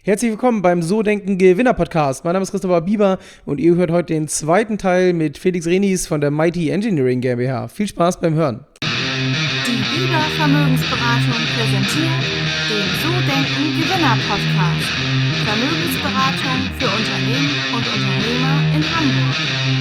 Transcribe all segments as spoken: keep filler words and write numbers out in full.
Herzlich willkommen beim So Denken Gewinner Podcast. Mein Name ist Christopher Bieber und ihr hört heute den zweiten Teil mit Felix Renis von der Mighty Engineering GmbH. Viel Spaß beim Hören. Die Bieber Vermögensberatung präsentiert den So Denken Gewinner Podcast. Vermögensberatung für Unternehmen und Unternehmer in Hamburg.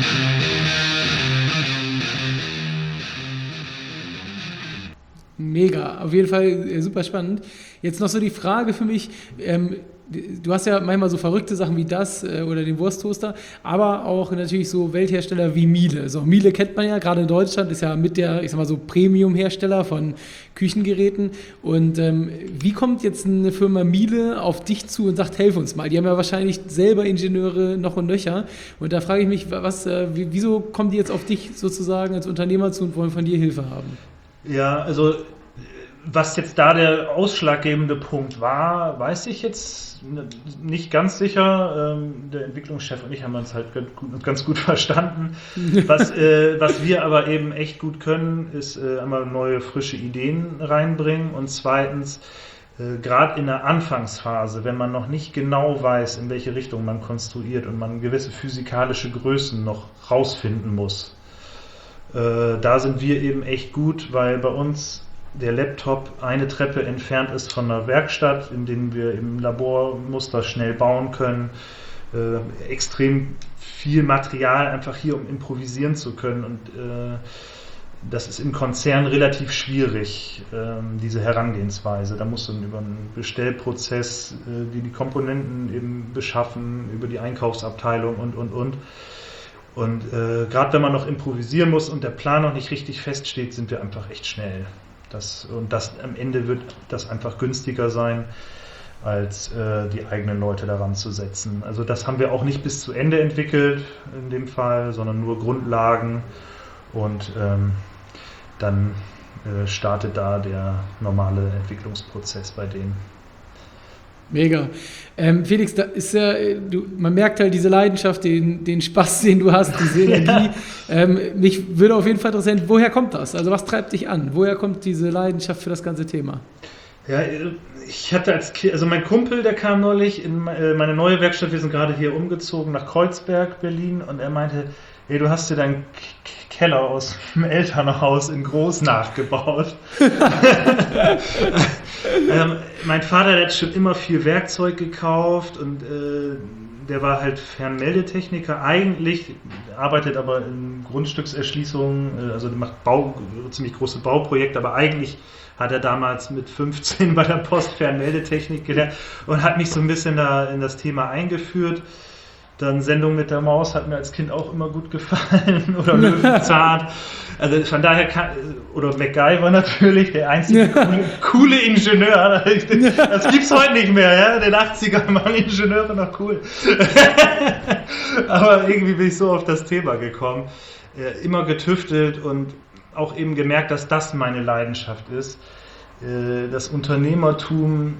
Mega, auf jeden Fall äh, super spannend. Jetzt noch so die Frage für mich, ähm, du hast ja manchmal so verrückte Sachen wie das äh, oder den Wursttoaster, aber auch natürlich so Welthersteller wie Miele. So, Miele kennt man ja, gerade in Deutschland, ist ja mit der, ich sag mal so, Premium-Hersteller von Küchengeräten. Und ähm, wie kommt jetzt eine Firma Miele auf dich zu und sagt, helf uns mal? Die haben ja wahrscheinlich selber Ingenieure noch und nöcher. Und da frage ich mich, was, äh, wieso kommen die jetzt auf dich sozusagen als Unternehmer zu und wollen von dir Hilfe haben? Ja, also was jetzt da der ausschlaggebende Punkt war, weiß ich jetzt nicht ganz sicher. Der Entwicklungschef und ich haben uns halt ganz gut verstanden. Was, äh, was wir aber eben echt gut können, ist äh, einmal neue, frische Ideen reinbringen und zweitens, äh, gerade in der Anfangsphase, wenn man noch nicht genau weiß, in welche Richtung man konstruiert und man gewisse physikalische Größen noch rausfinden muss, äh, da sind wir eben echt gut, weil bei uns der Laptop eine Treppe entfernt ist von der Werkstatt, in denen wir im Labor Muster schnell bauen können. Äh, extrem viel Material einfach hier, um improvisieren zu können. Und äh, das ist im Konzern relativ schwierig, äh, diese Herangehensweise. Da muss man über einen Bestellprozess, äh, die die Komponenten eben beschaffen, über die Einkaufsabteilung und, und, und. Und äh, gerade wenn man noch improvisieren muss und der Plan noch nicht richtig feststeht, sind wir einfach echt schnell. Das, und das am Ende wird das einfach günstiger sein, als äh, die eigenen Leute daran zu setzen. Also das haben wir auch nicht bis zu Ende entwickelt in dem Fall, sondern nur Grundlagen und ähm, dann äh, startet da der normale Entwicklungsprozess bei denen. Mega. Ähm, Felix, da ist ja, du, man merkt halt diese Leidenschaft, den, den Spaß, den du hast, diese Energie. ähm, mich würde auf jeden Fall interessieren, woher kommt das? Also was treibt dich an? Woher kommt diese Leidenschaft für das ganze Thema? Ja, ich hatte als Kind, also mein Kumpel, der kam neulich in meine neue Werkstatt, wir sind gerade hier umgezogen nach Kreuzberg, Berlin, und er meinte, hey, du hast dir deinen Keller aus dem Elternhaus in groß nachgebaut. ähm, mein Vater, der hat schon immer viel Werkzeug gekauft und äh, der war halt Fernmeldetechniker eigentlich, arbeitet aber in Grundstückserschließungen, äh, also macht Bau, ziemlich große Bauprojekte, aber eigentlich hat er damals mit fünfzehn bei der Post Fernmeldetechnik gelernt und hat mich so ein bisschen da in das Thema eingeführt. Dann Sendung mit der Maus hat mir als Kind auch immer gut gefallen oder Löwenzahn. Also von daher kann, oder MacGyver natürlich, der einzige coole, coole Ingenieur. Das gibt's heute nicht mehr, ja. In den achtzigern waren Ingenieure noch cool. Aber irgendwie bin ich so auf das Thema gekommen. Immer getüftelt und auch eben gemerkt, dass das meine Leidenschaft ist. Das Unternehmertum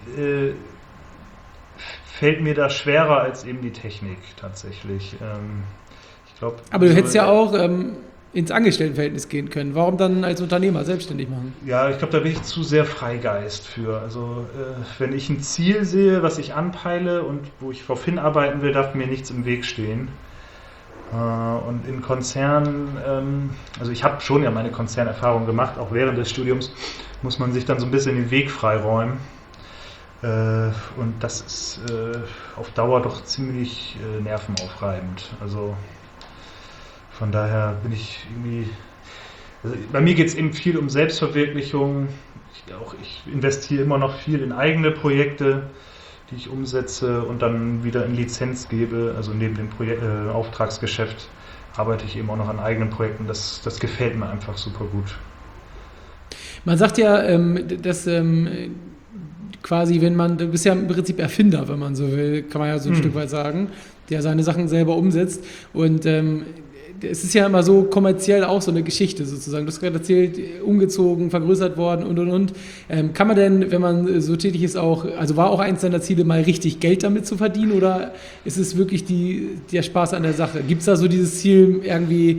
fällt mir da schwerer als eben die Technik tatsächlich. Ähm, ich glaub, Aber du so, hättest ja auch ähm, ins Angestelltenverhältnis gehen können. Warum dann als Unternehmer selbstständig machen? Ja, ich glaube, da bin ich zu sehr Freigeist für. Also äh, wenn ich ein Ziel sehe, was ich anpeile und wo ich darauf hinarbeiten will, darf mir nichts im Weg stehen. Äh, und in Konzernen, ähm, also ich habe schon ja meine Konzernerfahrung gemacht, auch während des Studiums muss man sich dann so ein bisschen den Weg freiräumen. Und das ist äh, auf Dauer doch ziemlich äh, nervenaufreibend. Also von daher bin ich irgendwie. Also bei mir geht es eben viel um Selbstverwirklichung. Ich, auch, ich investiere immer noch viel in eigene Projekte, die ich umsetze und dann wieder in Lizenz gebe. Also neben dem Projek- äh, Auftragsgeschäft arbeite ich eben auch noch an eigenen Projekten. Das, das gefällt mir einfach super gut. Man sagt ja, ähm, dass ähm, quasi, wenn man, du bist ja im Prinzip Erfinder, wenn man so will, kann man ja so ein hm. Stück weit sagen, der seine Sachen selber umsetzt. Und ähm, es ist ja immer so kommerziell auch so eine Geschichte sozusagen. Du hast gerade erzählt, umgezogen, vergrößert worden und und und. Ähm, kann man denn, wenn man so tätig ist, auch, also war auch eins deiner Ziele, mal richtig Geld damit zu verdienen oder ist es wirklich die, der Spaß an der Sache? Gibt es da so dieses Ziel, irgendwie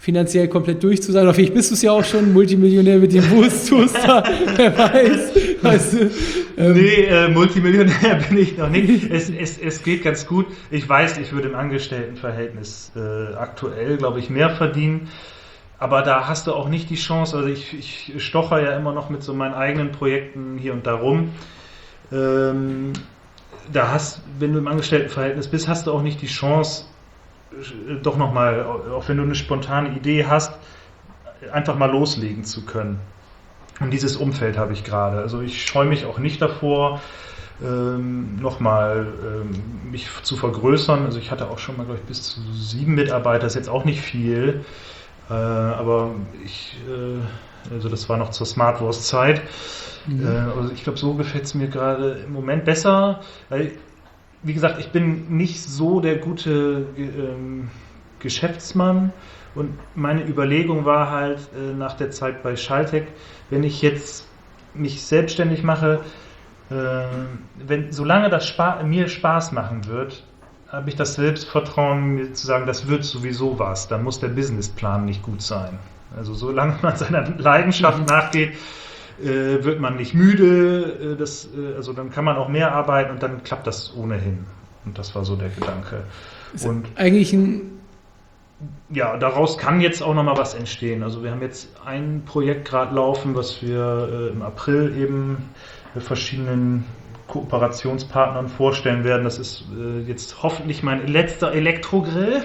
finanziell komplett durch zu sein. Oder vielleicht bist du es ja auch schon, Multimillionär mit dem Wursttoaster, wer weiß. Weißt du, ähm. Nee, äh, Multimillionär bin ich noch nicht. Es, es, es geht ganz gut. Ich weiß, ich würde im Angestelltenverhältnis äh, aktuell, glaube ich, mehr verdienen. Aber da hast du auch nicht die Chance. Also ich, ich stocher ja immer noch mit so meinen eigenen Projekten hier und da rum. Ähm, da hast, wenn du im Angestelltenverhältnis bist, hast du auch nicht die Chance, doch nochmal, auch wenn du eine spontane Idee hast, einfach mal loslegen zu können. Und dieses Umfeld habe ich gerade. Also ich scheue mich auch nicht davor, ähm, nochmal ähm, mich zu vergrößern. Also ich hatte auch schon mal, glaube ich, bis zu sieben Mitarbeiter, ist jetzt auch nicht viel. Äh, aber ich, äh, also das war noch zur Smartwurst-Zeit. Mhm. Äh, also ich glaube, so gefällt es mir gerade im Moment besser, weil wie gesagt, ich bin nicht so der gute ähm, Geschäftsmann und meine Überlegung war halt äh, nach der Zeit bei Schaltec, wenn ich jetzt mich selbstständig mache, äh, wenn, solange das Spa- mir Spaß machen wird, habe ich das Selbstvertrauen, mir zu sagen, das wird sowieso was, dann muss der Businessplan nicht gut sein. Also solange man seiner Leidenschaft mhm. nachgeht, Äh, wird man nicht müde, äh, das, äh, also dann kann man auch mehr arbeiten und dann klappt das ohnehin. Und das war so der Gedanke. Ist und eigentlich ein ja, daraus kann jetzt auch nochmal was entstehen. Also wir haben jetzt ein Projekt gerade laufen, was wir äh, im April eben mit verschiedenen Kooperationspartnern vorstellen werden. Das ist äh, jetzt hoffentlich mein letzter Elektrogrill.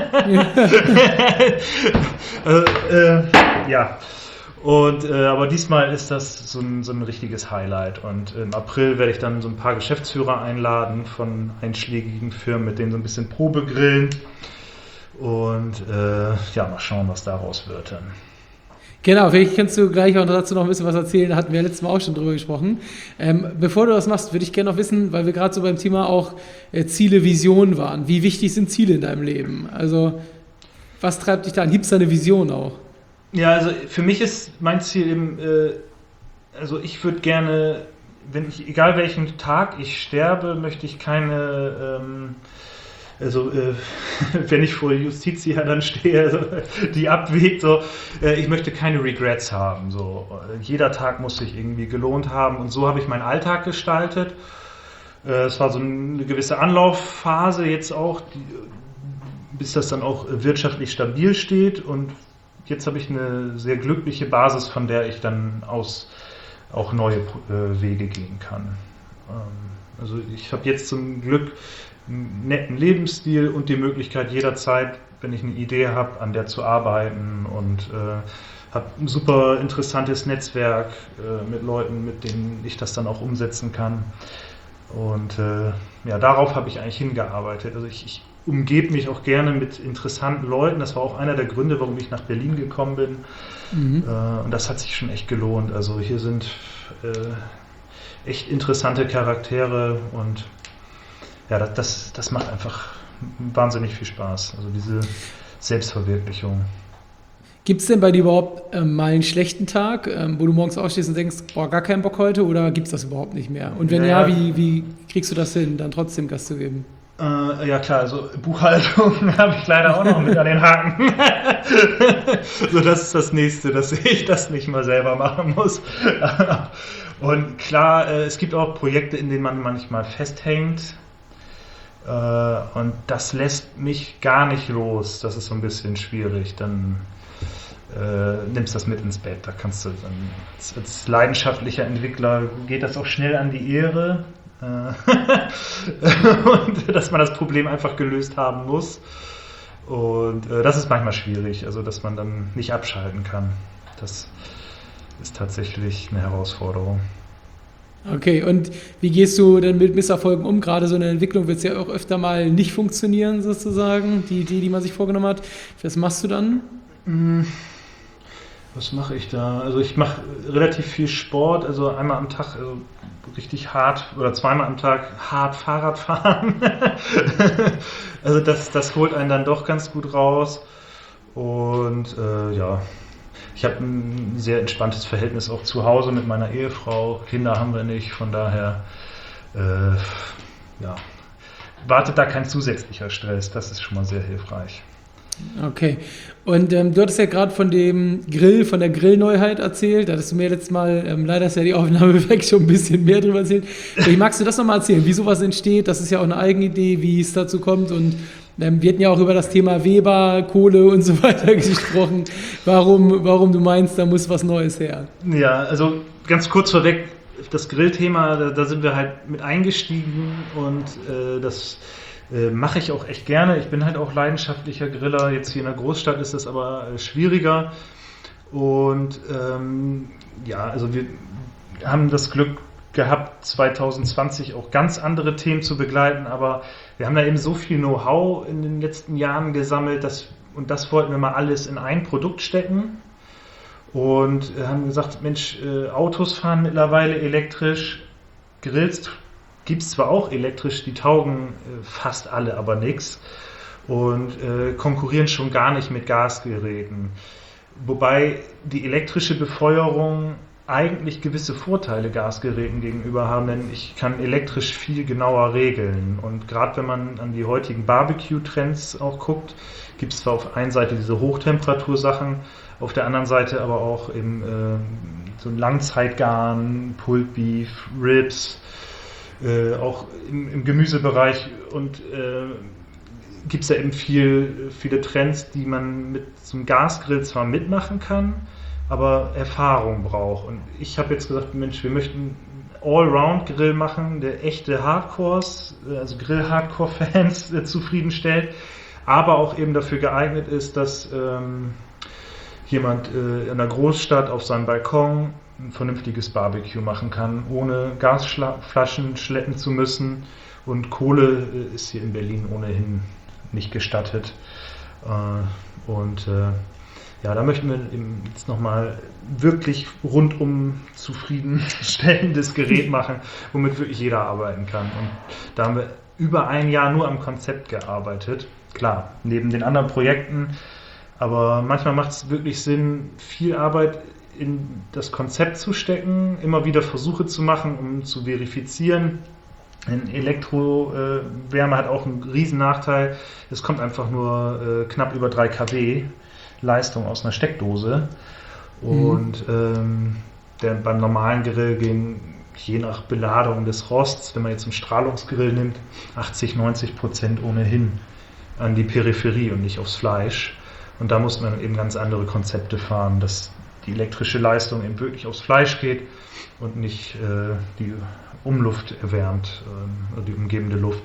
äh, äh, ja. Und, äh, aber diesmal ist das so ein, so ein richtiges Highlight und im April werde ich dann so ein paar Geschäftsführer einladen von einschlägigen Firmen, mit denen so ein bisschen Probe grillen und äh, ja, mal schauen, was daraus wird dann. Genau, vielleicht kannst du gleich auch dazu noch ein bisschen was erzählen, da hatten wir letztes Mal auch schon drüber gesprochen. Ähm, bevor du das machst, würde ich gerne noch wissen, weil wir gerade so beim Thema auch äh, Ziele, Visionen waren. Wie wichtig sind Ziele in deinem Leben? Also was treibt dich da an? Gibt es da eine Vision auch? Ja, also für mich ist mein Ziel eben, äh, also ich würde gerne, wenn ich, egal welchen Tag ich sterbe, möchte ich keine, ähm, also äh, wenn ich vor Justitia dann stehe, also, die abwägt, so, äh, ich möchte keine Regrets haben. So. Jeder Tag muss sich irgendwie gelohnt haben und so habe ich meinen Alltag gestaltet. Äh, es war so eine gewisse Anlaufphase jetzt auch, die, bis das dann auch wirtschaftlich stabil steht und jetzt habe ich eine sehr glückliche Basis, von der ich dann aus auch neue äh, Wege gehen kann. Ähm, also ich habe jetzt zum Glück einen netten Lebensstil und die Möglichkeit jederzeit, wenn ich eine Idee habe, an der zu arbeiten und äh, habe ein super interessantes Netzwerk äh, mit Leuten, mit denen ich das dann auch umsetzen kann. Und äh, ja, darauf habe ich eigentlich hingearbeitet. Also ich, ich umgebe mich auch gerne mit interessanten Leuten. Das war auch einer der Gründe, warum ich nach Berlin gekommen bin. Mhm. Äh, und das hat sich schon echt gelohnt. Also hier sind äh, echt interessante Charaktere und ja, das, das, das macht einfach wahnsinnig viel Spaß. Also diese Selbstverwirklichung. Gibt es denn bei dir überhaupt ähm, mal einen schlechten Tag, ähm, wo du morgens aufstehst und denkst, boah, gar keinen Bock heute, oder gibt es das überhaupt nicht mehr? Und wenn ja, ja wie, wie kriegst du das hin, dann trotzdem Gas zu geben? Äh, ja klar, also Buchhaltung habe ich leider auch noch mit an den Haken. So, das ist das Nächste, dass ich das nicht mal selber machen muss. Und klar, äh, es gibt auch Projekte, in denen man manchmal festhängt. Äh, und das lässt mich gar nicht los. Das ist so ein bisschen schwierig. Dann äh, nimmst das mit ins Bett. Da kannst du dann, als, als leidenschaftlicher Entwickler geht das auch schnell an die Ehre. Und dass man das Problem einfach gelöst haben muss. Und äh, das ist manchmal schwierig, also dass man dann nicht abschalten kann. Das ist tatsächlich eine Herausforderung. Okay, und wie gehst du denn mit Misserfolgen um? Gerade so eine Entwicklung wird es ja auch öfter mal nicht funktionieren, sozusagen, die Idee, die man sich vorgenommen hat. Was machst du dann? Was mache ich da? Also ich mache relativ viel Sport, also einmal am Tag also richtig hart oder zweimal am Tag hart Fahrrad fahren. Also das, das holt einen dann doch ganz gut raus. Und äh, ja, ich habe ein sehr entspanntes Verhältnis auch zu Hause mit meiner Ehefrau. Kinder haben wir nicht, von daher äh, ja, wartet da kein zusätzlicher Stress. Das ist schon mal sehr hilfreich. Okay. Und ähm, du hattest ja gerade von dem Grill, von der Grillneuheit erzählt. Da hattest du mir letztes Mal, ähm, leider ist ja die Aufnahme weg, schon ein bisschen mehr drüber erzählt. Wie magst du das nochmal erzählen, wie sowas entsteht? Das ist ja auch eine Eigenidee, wie es dazu kommt. Und ähm, wir hatten ja auch über das Thema Weber, Kohle und so weiter gesprochen. Warum, warum du meinst, da muss was Neues her? Ja, also ganz kurz vorweg, das Grillthema, da, da sind wir halt mit eingestiegen und äh, das äh, mache ich auch echt gerne. Ich bin halt auch leidenschaftlicher Griller. Jetzt hier in der Großstadt ist das aber äh, schwieriger. Und ähm, ja, also wir haben das Glück gehabt, zwanzig zwanzig auch ganz andere Themen zu begleiten, aber wir haben da eben so viel Know-how in den letzten Jahren gesammelt, dass, und das wollten wir mal alles in ein Produkt stecken. Und haben gesagt, Mensch, äh, Autos fahren mittlerweile elektrisch, Grills gibt es zwar auch elektrisch, die taugen äh, fast alle, aber nichts. Und äh, konkurrieren schon gar nicht mit Gasgeräten. Wobei die elektrische Befeuerung eigentlich gewisse Vorteile Gasgeräten gegenüber haben, denn ich kann elektrisch viel genauer regeln. Und gerade wenn man an die heutigen Barbecue-Trends auch guckt, gibt es zwar auf einer Seite diese Hochtemperatursachen, auf der anderen Seite aber auch eben äh, so ein Langzeitgarn, Pulled Beef, Ribs, äh, auch im, im Gemüsebereich und äh, gibt es ja eben viel, viele Trends, die man mit so einem Gasgrill zwar mitmachen kann, aber Erfahrung braucht. Und ich habe jetzt gesagt, Mensch, wir möchten Allround-Grill machen, der echte Hardcores, also Grill-Hardcore-Fans äh, zufriedenstellt, aber auch eben dafür geeignet ist, dass ähm, jemand äh, in der Großstadt auf seinem Balkon ein vernünftiges Barbecue machen kann, ohne Gasflaschen schleppen zu müssen. Und Kohle äh, ist hier in Berlin ohnehin nicht gestattet. Äh, und äh, ja, da möchten wir eben jetzt nochmal wirklich rundum zufriedenstellendes Gerät machen, womit wirklich jeder arbeiten kann. Und da haben wir über ein Jahr nur am Konzept gearbeitet. Klar, neben den anderen Projekten. Aber manchmal macht es wirklich Sinn, viel Arbeit in das Konzept zu stecken, immer wieder Versuche zu machen, um zu verifizieren. Elektrowärme hat auch einen riesen Nachteil. Es kommt einfach nur äh, knapp über drei Kilowatt Leistung aus einer Steckdose. Und mhm. ähm, der, beim normalen Grill gehen je nach Beladung des Rosts, wenn man jetzt einen Strahlungsgrill nimmt, achtzig, neunzig Prozent ohnehin an die Peripherie und nicht aufs Fleisch. Und da muss man eben ganz andere Konzepte fahren, dass die elektrische Leistung eben wirklich aufs Fleisch geht und nicht äh, die Umluft erwärmt, äh, die umgebende Luft.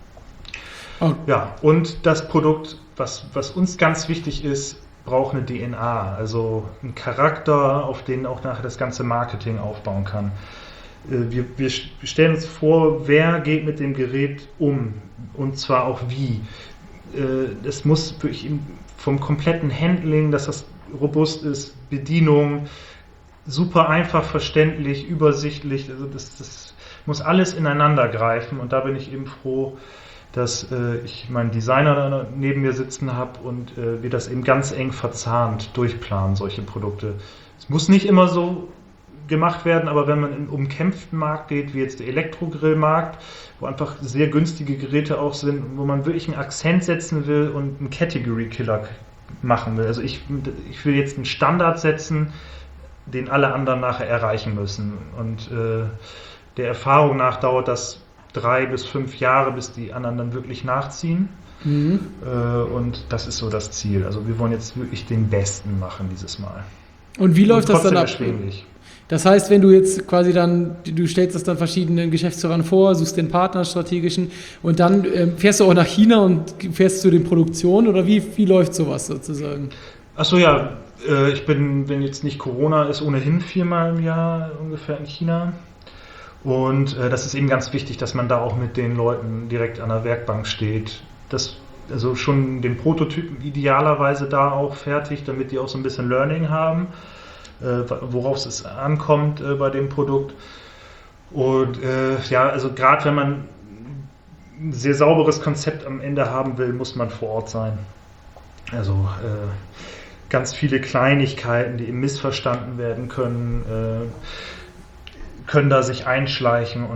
Oh. Ja, und das Produkt, was, was uns ganz wichtig ist, braucht eine D N A, also einen Charakter, auf den auch nachher das ganze Marketing aufbauen kann. Äh, wir, wir stellen uns vor, wer geht mit dem Gerät um und zwar auch wie. Äh, es muss wirklich im vom kompletten Handling, dass das robust ist, Bedienung, super einfach verständlich, übersichtlich, also das, das muss alles ineinander greifen und da bin ich eben froh, dass äh, ich meinen Designer da neben mir sitzen habe und äh, wir das eben ganz eng verzahnt durchplanen, solche Produkte. Es muss nicht immer so gemacht werden, aber wenn man in einen umkämpften Markt geht, wie jetzt der Elektrogrillmarkt, wo einfach sehr günstige Geräte auch sind, wo man wirklich einen Akzent setzen will und einen Category-Killer machen will. Also ich, ich will jetzt einen Standard setzen, den alle anderen nachher erreichen müssen. Und äh, der Erfahrung nach dauert das drei bis fünf Jahre, bis die anderen dann wirklich nachziehen. Mhm. Äh, und das ist so das Ziel. Also wir wollen jetzt wirklich den Besten machen dieses Mal. Und wie läuft und das dann ab? Erschwinglich. Das heißt, wenn du jetzt quasi dann, du stellst das dann verschiedenen Geschäftsführern vor, suchst den Partner strategischen und dann ähm, fährst du auch nach China und fährst zu den Produktionen oder wie, wie läuft sowas sozusagen? Achso, ja, äh, ich bin, wenn jetzt nicht Corona ist, ohnehin viermal im Jahr ungefähr in China und äh, das ist eben ganz wichtig, dass man da auch mit den Leuten direkt an der Werkbank steht. Das, also schon den Prototypen idealerweise da auch fertig, damit die auch so ein bisschen Learning haben. Worauf es ankommt äh, bei dem Produkt. Und äh, ja, also gerade wenn man ein sehr sauberes Konzept am Ende haben will, muss man vor Ort sein. Also äh, ganz viele Kleinigkeiten, die eben missverstanden werden können, äh, können da sich einschleichen und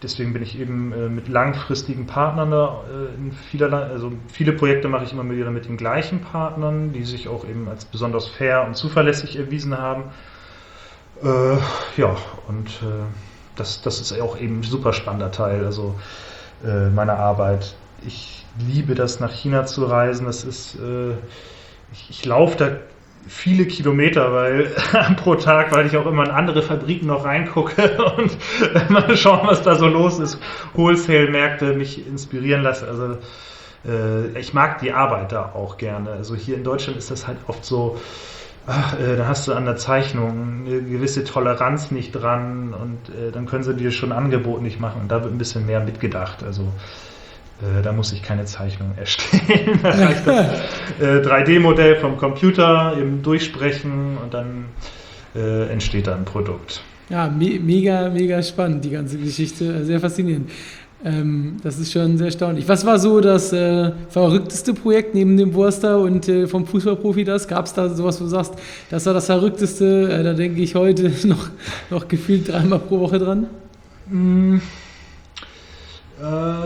deswegen bin ich eben äh, mit langfristigen Partnern da äh, in vielerlei, also viele Projekte mache ich immer wieder mit den gleichen Partnern, die sich auch eben als besonders fair und zuverlässig erwiesen haben. Äh, ja, und äh, das, das ist auch eben ein super spannender Teil also äh, meiner Arbeit. Ich liebe das, nach China zu reisen. Das ist, äh, ich, ich laufe da viele Kilometer, weil pro Tag, weil ich auch immer in andere Fabriken noch reingucke und mal schauen, was da so los ist. Wholesale-Märkte mich inspirieren lasse. Also äh, ich mag die Arbeit da auch gerne. Also hier in Deutschland ist das halt oft so, ach, äh, da hast du an der Zeichnung eine gewisse Toleranz nicht dran und äh, dann können sie dir schon ein Angebot nicht machen und da wird ein bisschen mehr mitgedacht. Also äh, da muss ich keine Zeichnung erstellen. Da reicht das äh, drei D Modell vom Computer eben durchsprechen und dann äh, entsteht da ein Produkt. Ja, me- mega, mega spannend, die ganze Geschichte. Sehr faszinierend. Ähm, das ist schon sehr erstaunlich. Was war so das äh, verrückteste Projekt neben dem Wurster und äh, vom Fußballprofi das? Gab es da sowas, wo du sagst, das war das verrückteste? Äh, da denke ich heute noch, noch gefühlt dreimal pro Woche dran. Mm, äh,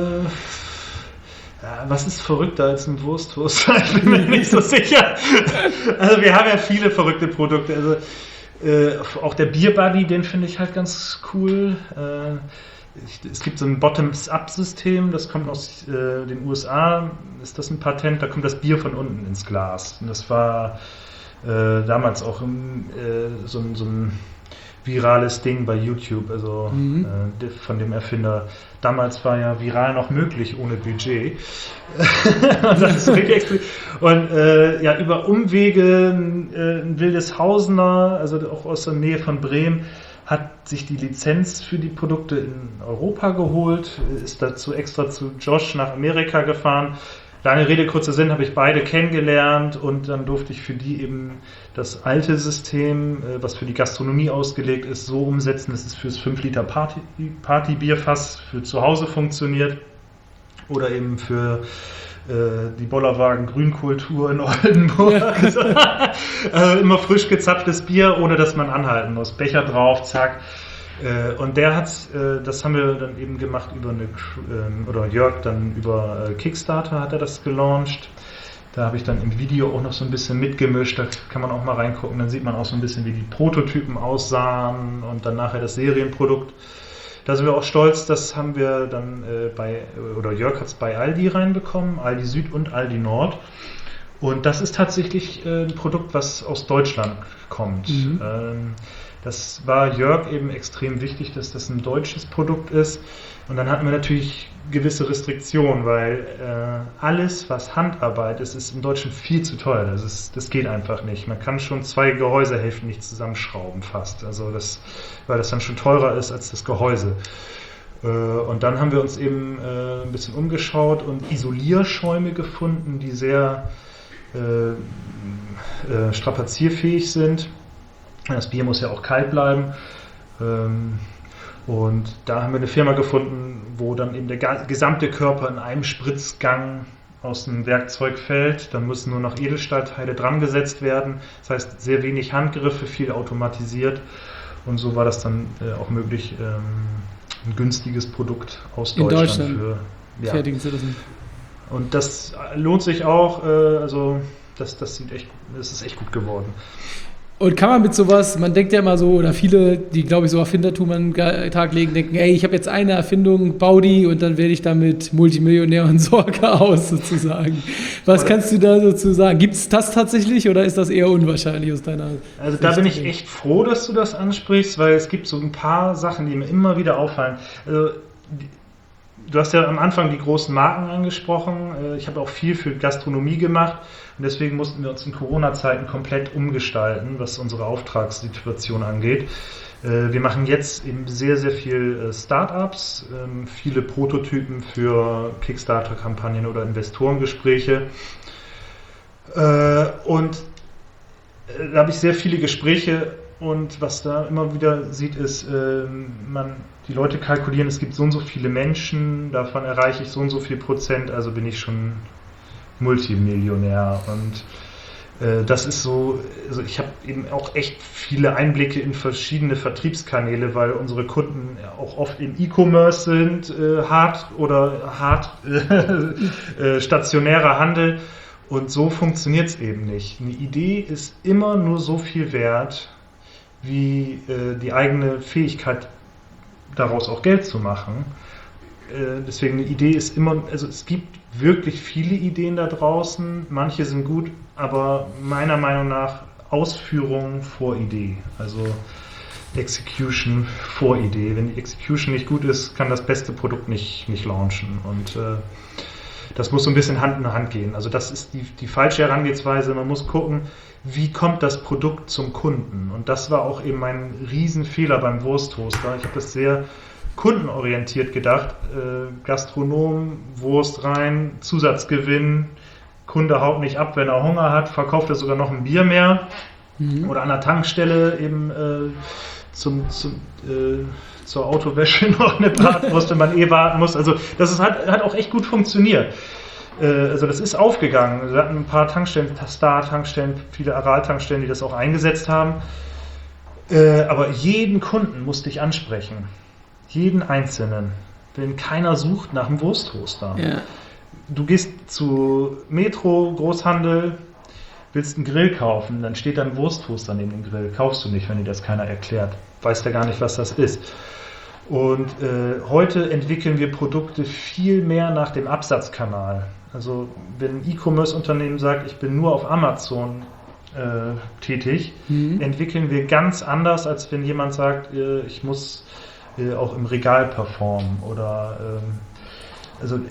ja, was ist verrückter als ein Wursttoaster? Ich bin mir nicht so sicher. Also wir haben ja viele verrückte Produkte. Also äh, auch der Beer Buddy, den finde ich halt ganz cool. Äh, Es gibt so ein Bottoms-up-System, das kommt aus äh, den U S A, ist das ein Patent, da kommt das Bier von unten ins Glas. Und das war äh, damals auch im, äh, so, ein, so ein virales Ding bei YouTube, also mhm. äh, von dem Erfinder. Damals war ja viral noch möglich ohne Budget. Und das ist wirklich extrem. Und äh, ja, über Umwege äh, ein Wildeshausener, also auch aus der Nähe von Bremen, hat sich die Lizenz für die Produkte in Europa geholt, ist dazu extra zu Josh nach Amerika gefahren. Lange Rede, kurzer Sinn, habe ich beide kennengelernt und dann durfte ich für die eben das alte System, was für die Gastronomie ausgelegt ist, so umsetzen, dass es fürs fünf Liter Party, Partybierfass für zu Hause funktioniert oder eben für die Bollerwagen Grünkultur in Oldenburg. Ja. Also, also immer frisch gezapftes Bier, ohne dass man anhalten muss. Becher drauf, zack. Und der hat, das haben wir dann eben gemacht über eine, oder Jörg dann über Kickstarter hat er das gelauncht. Da habe ich dann im Video auch noch so ein bisschen mitgemischt, da kann man auch mal reingucken, dann sieht man auch so ein bisschen, wie die Prototypen aussahen und dann nachher das Serienprodukt. Da sind wir auch stolz, das haben wir dann äh, bei, oder Jörg hat es bei Aldi reinbekommen, Aldi Süd und Aldi Nord. Und das ist tatsächlich äh, ein Produkt, was aus Deutschland kommt. Mhm. Ähm, das war Jörg eben extrem wichtig, dass das ein deutsches Produkt ist. Und dann hatten wir natürlich gewisse Restriktionen, weil äh, alles, was Handarbeit ist, ist im Deutschen viel zu teuer. Das, ist, das geht einfach nicht. Man kann schon zwei Gehäusehälften nicht zusammenschrauben fast. Also das, weil das dann schon teurer ist als das Gehäuse. Äh, und dann haben wir uns eben äh, ein bisschen umgeschaut und Isolierschäume gefunden, die sehr äh, äh, strapazierfähig sind. Das Bier muss ja auch kalt bleiben. Ähm, Und da haben wir eine Firma gefunden, wo dann eben der gesamte Körper in einem Spritzgang aus dem Werkzeug fällt. Dann müssen nur noch Edelstahlteile dran gesetzt werden. Das heißt, sehr wenig Handgriffe, viel automatisiert. Und so war das dann äh, auch möglich, ähm, ein günstiges Produkt aus in Deutschland, Deutschland für, ja. fertigen zu lassen. Und das lohnt sich auch. Äh, also das, das, sieht echt, das ist echt gut geworden. Und kann man mit sowas, man denkt ja immer so, oder viele, die glaube ich so Erfindertum an den Tag legen, denken, ey, ich habe jetzt eine Erfindung, bau die und dann werde ich damit Multimillionär und Sorge aus sozusagen. Was kannst du da dazu sagen? Gibt es das tatsächlich oder ist das eher unwahrscheinlich aus deiner Sicht? Also da bin ich echt froh, dass du das ansprichst, weil es gibt so ein paar Sachen, die mir immer wieder auffallen. Also, du hast ja am Anfang die großen Marken angesprochen. Ich habe auch viel für Gastronomie gemacht und deswegen mussten wir uns in Corona-Zeiten komplett umgestalten, was unsere Auftragssituation angeht. Wir machen jetzt eben sehr, sehr viel Startups, viele Prototypen für Kickstarter-Kampagnen oder Investorengespräche. Und da habe ich sehr viele Gespräche und was da immer wieder sieht, ist, man die Leute kalkulieren, es gibt so und so viele Menschen, davon erreiche ich so und so viel Prozent, also bin ich schon Multimillionär. Und Äh, das ist so, also ich habe eben auch echt viele Einblicke in verschiedene Vertriebskanäle, weil unsere Kunden auch oft im E-Commerce sind, äh, hart oder hart äh, stationärer Handel. Und so funktioniert es eben nicht. Eine Idee ist immer nur so viel wert, wie äh, die eigene Fähigkeit, daraus auch Geld zu machen. Äh, deswegen eine Idee ist immer, also es gibt wirklich viele Ideen da draußen, manche sind gut, aber meiner Meinung nach Ausführung vor Idee. Also Execution vor Idee. Wenn die Execution nicht gut ist, kann das beste Produkt nicht, nicht launchen. Und äh, das muss so ein bisschen Hand in Hand gehen. Also das ist die, die falsche Herangehensweise. Man muss gucken, wie kommt das Produkt zum Kunden. Und das war auch eben mein Riesenfehler beim Wursttoaster. Ich habe das sehr kundenorientiert gedacht. Äh, Gastronom, Wurst rein, Zusatzgewinn. Kunde haut nicht ab, wenn er Hunger hat, verkauft er sogar noch ein Bier mehr. Mhm. Oder an der Tankstelle eben äh, zum, zum, äh, zur Autowäsche noch eine Bratwurst, wenn man eh warten muss. Also das ist, hat, hat auch echt gut funktioniert. Äh, also das ist aufgegangen. Wir hatten ein paar Tankstellen, Star-Tankstellen, viele Aral-Tankstellen, die das auch eingesetzt haben. Äh, aber jeden Kunden musste ich ansprechen. Jeden Einzelnen. Wenn keiner sucht nach einem Wursttoaster. Ja. Du gehst zu Metro, Großhandel, willst einen Grill kaufen, dann steht da ein Wursttoaster neben dem Grill. Kaufst du nicht, wenn dir das keiner erklärt. Weiß der gar nicht, was das ist. Und äh, heute entwickeln wir Produkte viel mehr nach dem Absatzkanal. Also wenn ein E-Commerce-Unternehmen sagt, ich bin nur auf Amazon äh, tätig, mhm. entwickeln wir ganz anders, als wenn jemand sagt, äh, ich muss äh, auch im Regal performen. Oder ähm, also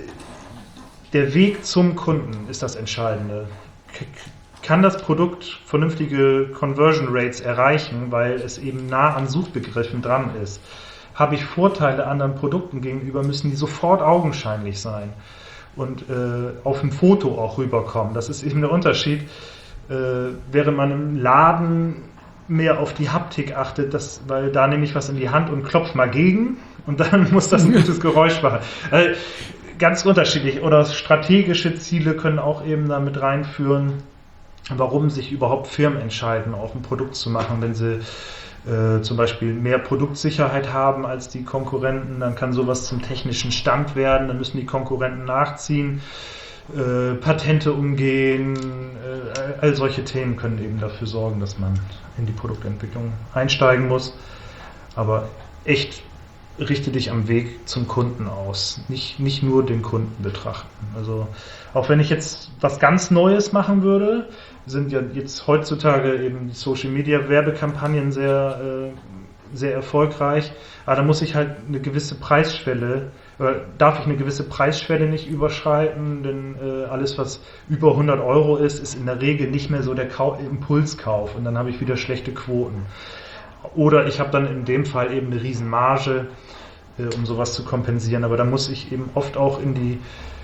der Weg zum Kunden ist das Entscheidende. K- kann das Produkt vernünftige Conversion Rates erreichen, weil es eben nah an Suchbegriffen dran ist? Habe ich Vorteile anderen Produkten gegenüber, müssen die sofort augenscheinlich sein und äh, auf dem Foto auch rüberkommen. Das ist eben der Unterschied, äh, während man im Laden mehr auf die Haptik achtet, dass, weil da nehme ich was in die Hand und klopf mal gegen und dann muss das ein gutes Geräusch machen. Also, ganz unterschiedlich. Oder strategische Ziele können auch eben damit reinführen, warum sich überhaupt Firmen entscheiden, auch ein Produkt zu machen, wenn sie äh, zum Beispiel mehr Produktsicherheit haben als die Konkurrenten, dann kann sowas zum technischen Stand werden, dann müssen die Konkurrenten nachziehen, äh, Patente umgehen, äh, all solche Themen können eben dafür sorgen, dass man in die Produktentwicklung einsteigen muss. Aber echt, richte dich am Weg zum Kunden aus, nicht, nicht nur den Kunden betrachten. Also auch wenn ich jetzt was ganz Neues machen würde, sind ja jetzt heutzutage eben die Social Media Werbekampagnen sehr, äh, sehr erfolgreich, aber da muss ich halt eine gewisse Preisschwelle, äh, darf ich eine gewisse Preisschwelle nicht überschreiten, denn äh, alles was über hundert Euro ist, ist in der Regel nicht mehr so der Kau- Impulskauf und dann habe ich wieder schlechte Quoten. Oder ich habe dann in dem Fall eben eine riesen Marge, äh, um sowas zu kompensieren, aber da muss ich eben oft auch in die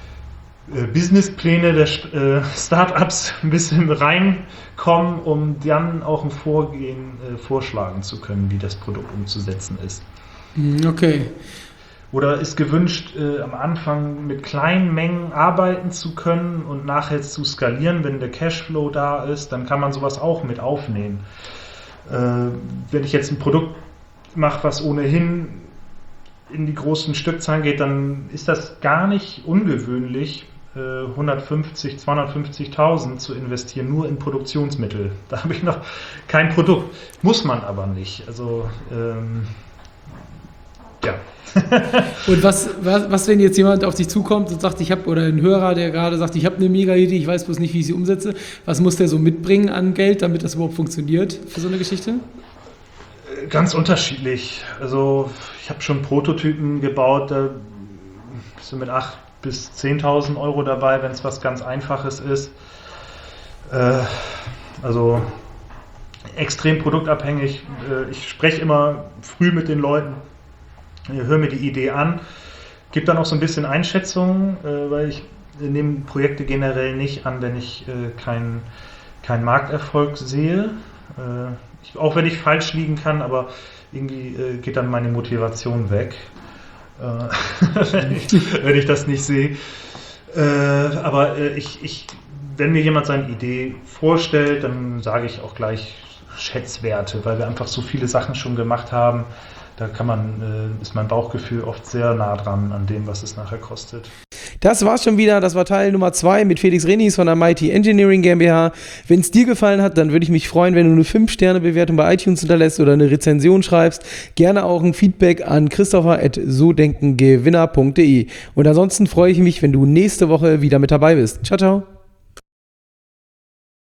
Businesspläne der äh, Startups ein bisschen reinkommen, um dann auch ein Vorgehen äh, vorschlagen zu können, wie das Produkt umzusetzen ist. Okay. Oder ist gewünscht, äh, am Anfang mit kleinen Mengen arbeiten zu können und nachher zu skalieren, wenn der Cashflow da ist, dann kann man sowas auch mit aufnehmen. Äh, wenn ich jetzt ein Produkt mache, was ohnehin in die großen Stückzahlen geht, dann ist das gar nicht ungewöhnlich, hundertfünfzig, zweihundertfünfzigtausend zu investieren, nur in Produktionsmittel. Da habe ich noch kein Produkt. Muss man aber nicht. Also, ähm, ja. Und was, was, was, wenn jetzt jemand auf dich zukommt und sagt, ich habe, oder ein Hörer, der gerade sagt, ich habe eine Mega-Idee, ich weiß bloß nicht, wie ich sie umsetze, was muss der so mitbringen an Geld, damit das überhaupt funktioniert für so eine Geschichte? Ganz unterschiedlich. Also, ich habe schon Prototypen gebaut, da bist du mit acht bis zehntausend Euro dabei, wenn es was ganz Einfaches ist. Äh, also extrem produktabhängig. Äh, ich spreche immer früh mit den Leuten, höre mir die Idee an, gebe dann auch so ein bisschen Einschätzung, äh, weil ich nehme Projekte generell nicht an, wenn ich äh, keinen kein Markterfolg sehe. Äh, ich, auch wenn ich falsch liegen kann, aber irgendwie äh, geht dann meine Motivation weg. wenn, ich, wenn ich das nicht sehe. Äh, aber äh, ich, ich wenn mir jemand seine Idee vorstellt, dann sage ich auch gleich Schätzwerte, weil wir einfach so viele Sachen schon gemacht haben. Da kann man, äh, ist mein Bauchgefühl oft sehr nah dran an dem, was es nachher kostet. Das war's schon wieder. Das war Teil Nummer zwei mit Felix Renis von der Mighty Engineering GmbH. Wenn es dir gefallen hat, dann würde ich mich freuen, wenn du eine fünf Sterne Bewertung bei iTunes hinterlässt oder eine Rezension schreibst. Gerne auch ein Feedback an christopher at so denken gewinner punkt de. Und ansonsten freue ich mich, wenn du nächste Woche wieder mit dabei bist. Ciao, ciao.